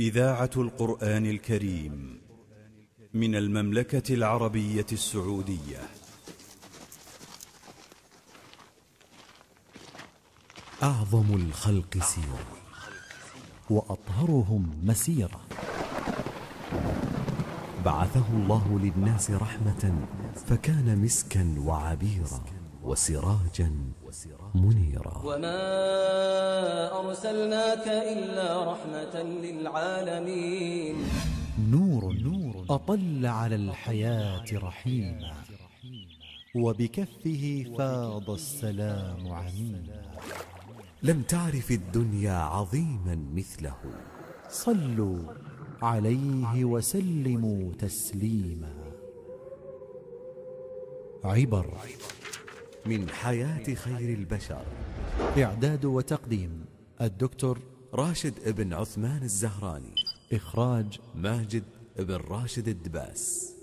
إذاعة القرآن الكريم من المملكة العربية السعودية. أعظم الخلق سيرة وأطهرهم مسيرة، بعثه الله للناس رحمة فكان مسكا وعبيرا وسراجا منيرا. وما أرسلناك إلا رحمة للعالمين. نور أطل على الحياة رحيما، وبكفه فاض السلام عميما. لم تعرف الدنيا عظيما مثله، صلوا عليه وسلموا تسليما. عبر من حياة خير البشر، إعداد وتقديم الدكتور راشد ابن عثمان الزهراني، إخراج ماجد ابن راشد الدباس.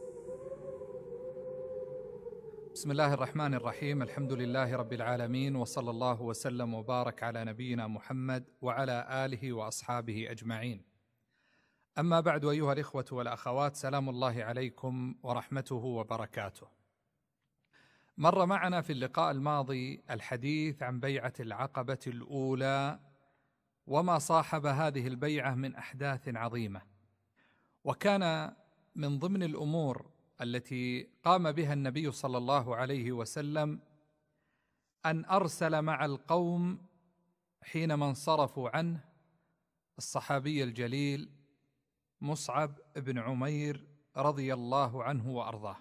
بسم الله الرحمن الرحيم. الحمد لله رب العالمين، وصلى الله وسلم وبارك على نبينا محمد وعلى آله وأصحابه أجمعين. أما بعد، أيها الإخوة والأخوات، سلام الله عليكم ورحمته وبركاته. مر معنا في اللقاء الماضي الحديث عن بيعة العقبة الأولى وما صاحب هذه البيعة من أحداث عظيمة، وكان من ضمن الأمور التي قام بها النبي صلى الله عليه وسلم أن أرسل مع القوم حينما انصرفوا عنه الصحابي الجليل مصعب بن عمير رضي الله عنه وأرضاه.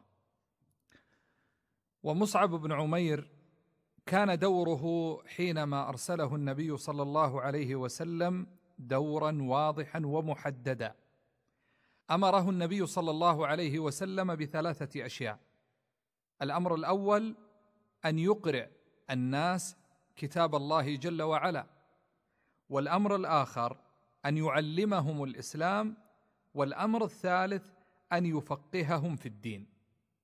ومصعب بن عمير كان دوره حينما أرسله النبي صلى الله عليه وسلم دورا واضحا ومحددا. أمره النبي صلى الله عليه وسلم بثلاثة أشياء. الأمر الأول أن يقرئ الناس كتاب الله جل وعلا، والأمر الآخر أن يعلمهم الإسلام، والأمر الثالث أن يفقههم في الدين.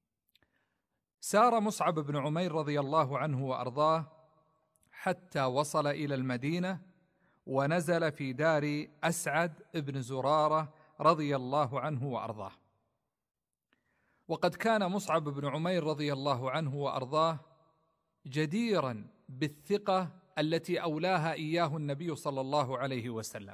سار مصعب بن عمير رضي الله عنه وأرضاه حتى وصل إلى المدينة، ونزل في دار أسعد بن زرارة رضي الله عنه وأرضاه. وقد كان مصعب بن عمير رضي الله عنه وأرضاه جديرا بالثقة التي أولاها إياه النبي صلى الله عليه وسلم،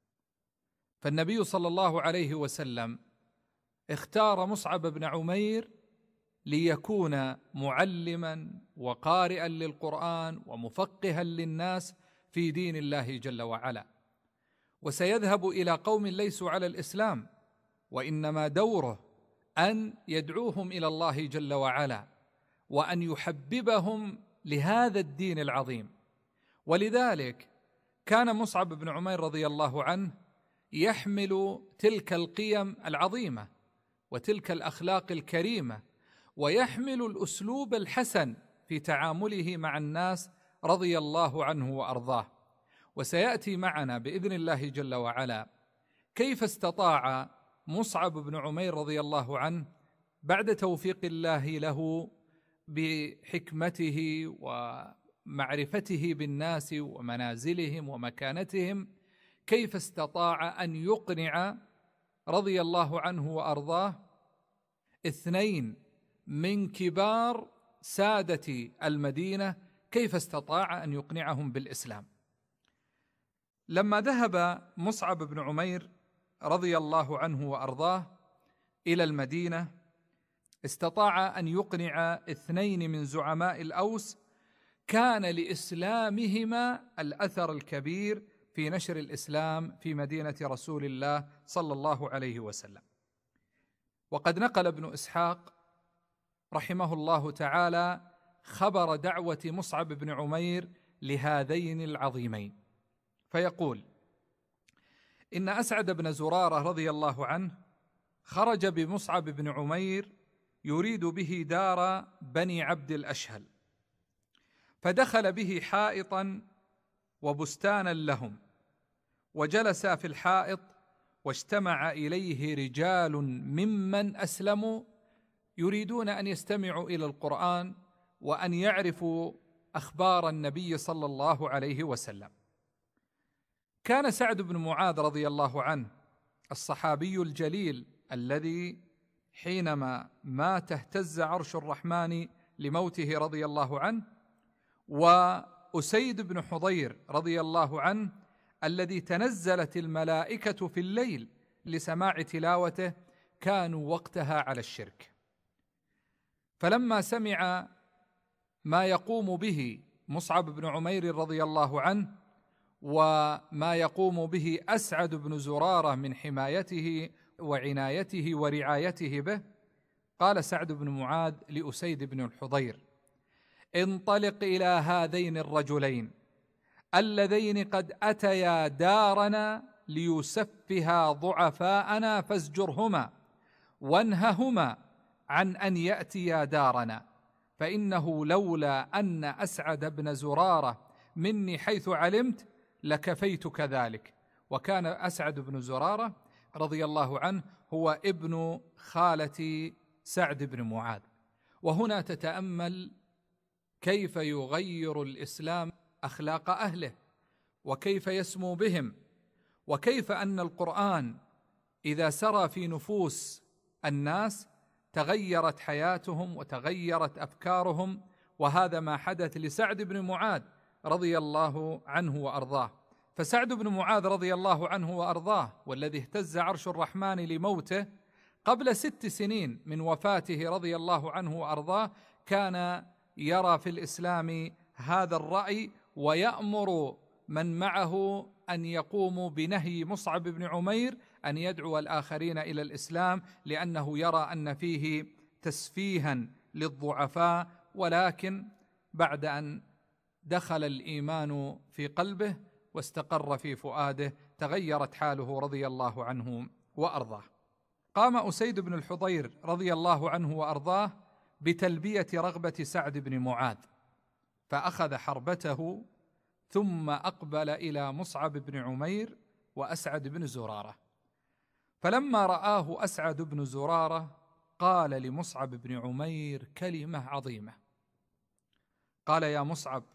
فالنبي صلى الله عليه وسلم اختار مصعب بن عمير ليكون معلما وقارئا للقرآن ومفقها للناس في دين الله جل وعلا، وسيذهب إلى قوم ليسوا على الإسلام، وإنما دوره أن يدعوهم إلى الله جل وعلا وأن يحببهم لهذا الدين العظيم. ولذلك كان مصعب بن عمير رضي الله عنه يحمل تلك القيم العظيمة وتلك الأخلاق الكريمة، ويحمل الأسلوب الحسن في تعامله مع الناس رضي الله عنه وأرضاه. وسيأتي معنا بإذن الله جل وعلا كيف استطاع مصعب بن عمير رضي الله عنه بعد توفيق الله له بحكمته ومعرفته بالناس ومنازلهم ومكانتهم، كيف استطاع أن يقنع رضي الله عنه وأرضاه اثنين من كبار سادة المدينة، كيف استطاع أن يقنعهم بالإسلام. لما ذهب مصعب بن عمير رضي الله عنه وأرضاه إلى المدينة، استطاع أن يقنع اثنين من زعماء الأوس كان لإسلامهما الأثر الكبير في نشر الإسلام في مدينة رسول الله صلى الله عليه وسلم. وقد نقل ابن إسحاق رحمه الله تعالى خبر دعوة مصعب بن عمير لهذين العظيمين، فيقول: إن أسعد بن زرارة رضي الله عنه خرج بمصعب بن عمير يريد به دار بني عبد الأشهل، فدخل به حائطا وبستانا لهم، وجلس في الحائط، واجتمع إليه رجال ممن أسلموا يريدون أن يستمعوا إلى القرآن وأن يعرفوا أخبار النبي صلى الله عليه وسلم. كان سعد بن معاذ رضي الله عنه الصحابي الجليل الذي حينما مات اهتز عرش الرحمن لموته رضي الله عنه، وأسيد بن حضير رضي الله عنه الذي تنزلت الملائكة في الليل لسماع تلاوته، كانوا وقتها على الشرك. فلما سمع ما يقوم به مصعب بن عمير رضي الله عنه وما يقوم به أسعد بن زرارة من حمايته وعنايته ورعايته به، قال سعد بن معاذ لأسيد بن الحضير: انطلق إلى هذين الرجلين اللذين قد أتيا دارنا ليسفها ضعفاءنا فازجرهما وانههما عن أن يأتيا دارنا، فإنه لولا أن أسعد بن زرارة مني حيث علمت لكفيتك ذلك. وكان أسعد بن زرارة رضي الله عنه هو ابن خالة سعد بن معاذ. وهنا تتأمل كيف يغير الإسلام أخلاق أهله، وكيف يسمو بهم، وكيف أن القرآن إذا سرى في نفوس الناس تغيرت حياتهم وتغيرت أفكارهم. وهذا ما حدث لسعد بن معاذ رضي الله عنه وأرضاه. فسعد بن معاذ رضي الله عنه وأرضاه والذي اهتز عرش الرحمن لموته قبل 6 سنين من وفاته رضي الله عنه وأرضاه، كان يرى في الإسلام هذا الرأي ويأمر من معه أن يقوموا بنهي مصعب بن عمير أن يدعو الآخرين إلى الإسلام، لأنه يرى أن فيه تسفيها للضعفاء. ولكن بعد أن دخل الإيمان في قلبه واستقر في فؤاده تغيرت حاله رضي الله عنه وأرضاه. قام أسيد بن الحضير رضي الله عنه وأرضاه بتلبية رغبة سعد بن معاذ، فأخذ حربته ثم أقبل إلى مصعب بن عمير وأسعد بن زرارة. فلما رآه أسعد بن زرارة قال لمصعب بن عمير كلمة عظيمة، قال: يا مصعب،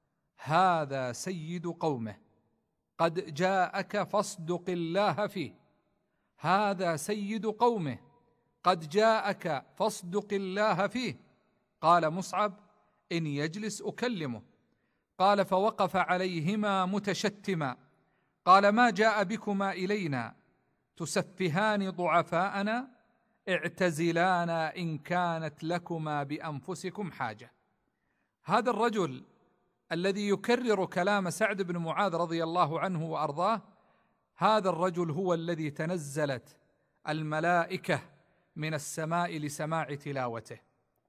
هذا سيد قومه قد جاءك فاصدق الله فيه. هذا سيد قومه قد جاءك فاصدق الله فيه. قال مصعب: إن يجلس أكلمه. قال: فوقف عليهما متشتما، قال: ما جاء بكما إلينا تسفهان ضعفاءنا؟ اعتزلانا إن كانت لكما بأنفسكم حاجة. هذا الرجل الذي يكرر كلام سعد بن معاذ رضي الله عنه وأرضاه، هذا الرجل هو الذي تنزلت الملائكة من السماء لسماع تلاوته.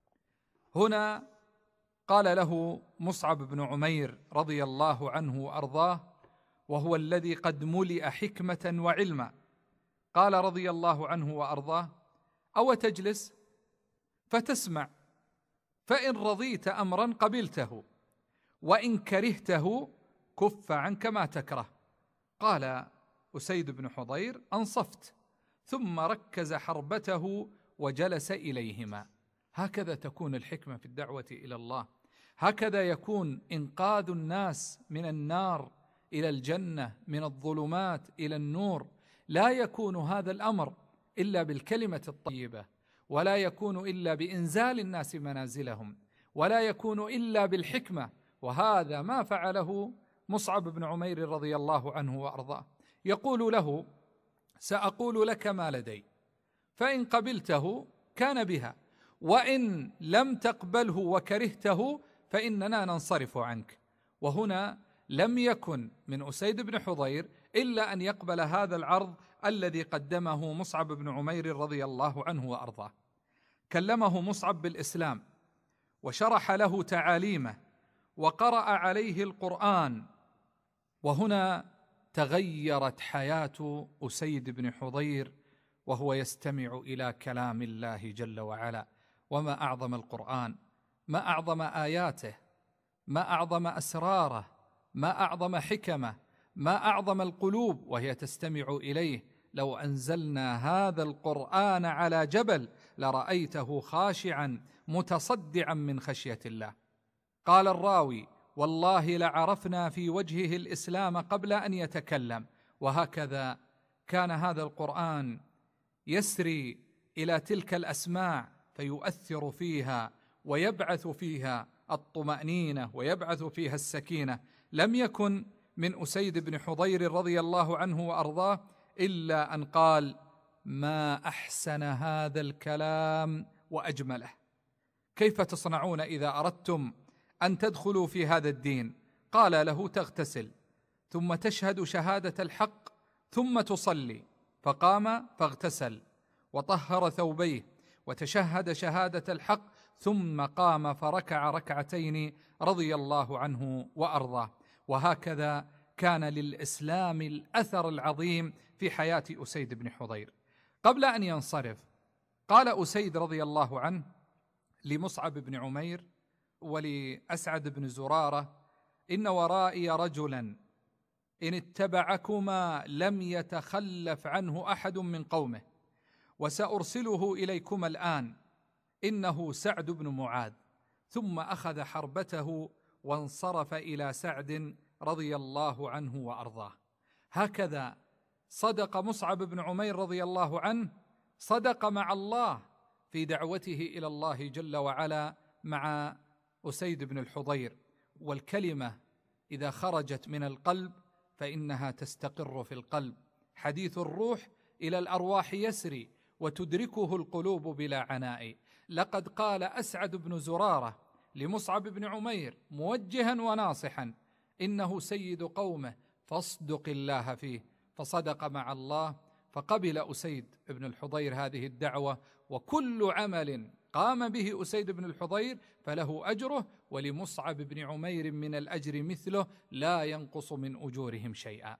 هنا قال له مصعب بن عمير رضي الله عنه وأرضاه، وهو الذي قد ملئ حكمة وعلما، قال رضي الله عنه وأرضاه: أو تجلس فتسمع، فإن رضيت أمرا قبلته، وإن كرهته كف عنك ما تكره. قال أسيد بن حضير: أنصفت، ثم ركز حربته وجلس إليهما. هكذا تكون الحكمة في الدعوة إلى الله، هكذا يكون إنقاذ الناس من النار إلى الجنة، من الظلمات إلى النور. لا يكون هذا الأمر إلا بالكلمة الطيبة، ولا يكون إلا بإنزال الناس منازلهم، ولا يكون إلا بالحكمة. وهذا ما فعله مصعب بن عمير رضي الله عنه وأرضاه. يقول له: سأقول لك ما لدي، فإن قبلته كان بها، وإن لم تقبله وكرهته فإننا ننصرف عنك. وهنا لم يكن من أسيد بن حضير إلا أن يقبل هذا العرض الذي قدمه مصعب بن عمير رضي الله عنه وأرضاه. كلمه مصعب بالإسلام وشرح له تعاليمه وقرأ عليه القرآن. وهنا تغيرت حياة أسيد بن حضير وهو يستمع إلى كلام الله جل وعلا. وما أعظم القرآن، ما أعظم آياته، ما أعظم أسراره، ما أعظم حكمه، ما أعظم القلوب وهي تستمع إليه. لو أنزلنا هذا القرآن على جبل لرأيته خاشعا متصدعا من خشية الله. قال الراوي: والله لعرفنا في وجهه الإسلام قبل أن يتكلم. وهكذا كان هذا القرآن يسري إلى تلك الأسماع فيؤثر فيها ويبعث فيها الطمأنينة ويبعث فيها السكينة. لم يكن من أسيد بن حضير رضي الله عنه وأرضاه إلا أن قال: ما أحسن هذا الكلام وأجمله. كيف تصنعون إذا أردتم أن تدخلوا في هذا الدين؟ قال له: تغتسل ثم تشهد شهادة الحق ثم تصلي. فقام فاغتسل وطهر ثوبيه وتشهد شهادة الحق ثم قام فركع ركعتين رضي الله عنه وأرضاه. وهكذا كان للإسلام الأثر العظيم في حياة أسيد بن حضير. قبل أن ينصرف قال أسيد رضي الله عنه لمصعب بن عمير ولأسعد بن زرارة: إن ورائي رجلا إن اتبعكما لم يتخلف عنه أحد من قومه، وسأرسله إليكما الآن، إنه سعد بن معاذ. ثم أخذ حربته وانصرف إلى سعد رضي الله عنه وأرضاه. هكذا صدق مصعب بن عمير رضي الله عنه، صدق مع الله في دعوته إلى الله جل وعلا مع أسيد بن الحضير. والكلمة إذا خرجت من القلب فإنها تستقر في القلب. حديث الروح إلى الأرواح يسري وتدركه القلوب بلا عناء. لقد قال أسعد بن زرارة لمصعب بن عمير موجها وناصحا: إنه سيد قومه فاصدق الله فيه. فصدق مع الله، فقبل أسيد بن الحضير هذه الدعوة، وكل عمل قام به أسيد بن الحضير فله أجره، ولمصعب بن عمير من الأجر مثله لا ينقص من أجورهم شيئا.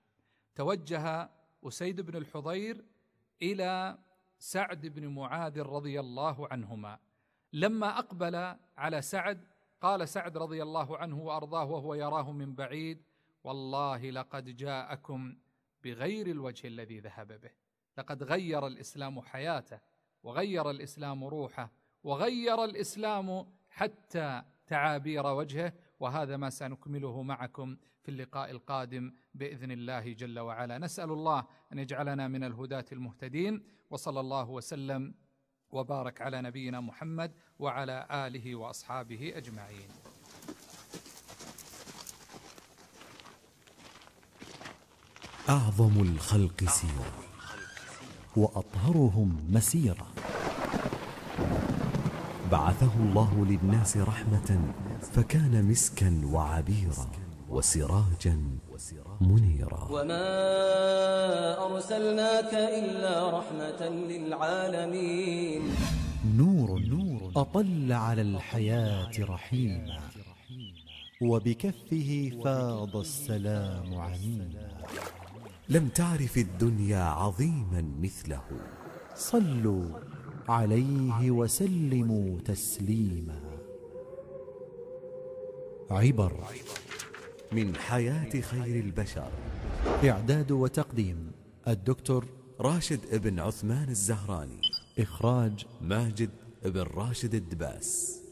توجه أسيد بن الحضير إلى سعد بن معاذ رضي الله عنهما. لما أقبل على سعد قال سعد رضي الله عنه وأرضاه وهو يراه من بعيد: والله لقد جاءكم بغير الوجه الذي ذهب به. لقد غير الإسلام حياته، وغير الإسلام روحه، وغير الإسلام حتى تعابير وجهه. وهذا ما سنكمله معكم في اللقاء القادم بإذن الله جل وعلا. نسأل الله أن يجعلنا من الهداة المهتدين، وصلى الله وسلم وبارك على نبينا محمد وعلى آله وأصحابه أجمعين. أعظم الخلق سيرة وأطهرهم مسيرة، بعثه الله للناس رحمة فكان مسكا وعبيرا وسراجا منيرا. وما أرسلناك إلا رحمة للعالمين. نور أطل على الحياة رحيما، وبكفه فاض السلام عميما. لم تعرف الدنيا عظيما مثله. صلوا عليه وسلموا تسليما. عبر من حياة خير البشر. إعداد وتقديم الدكتور راشد ابن عثمان الزهراني. إخراج ماجد ابن راشد الدباس.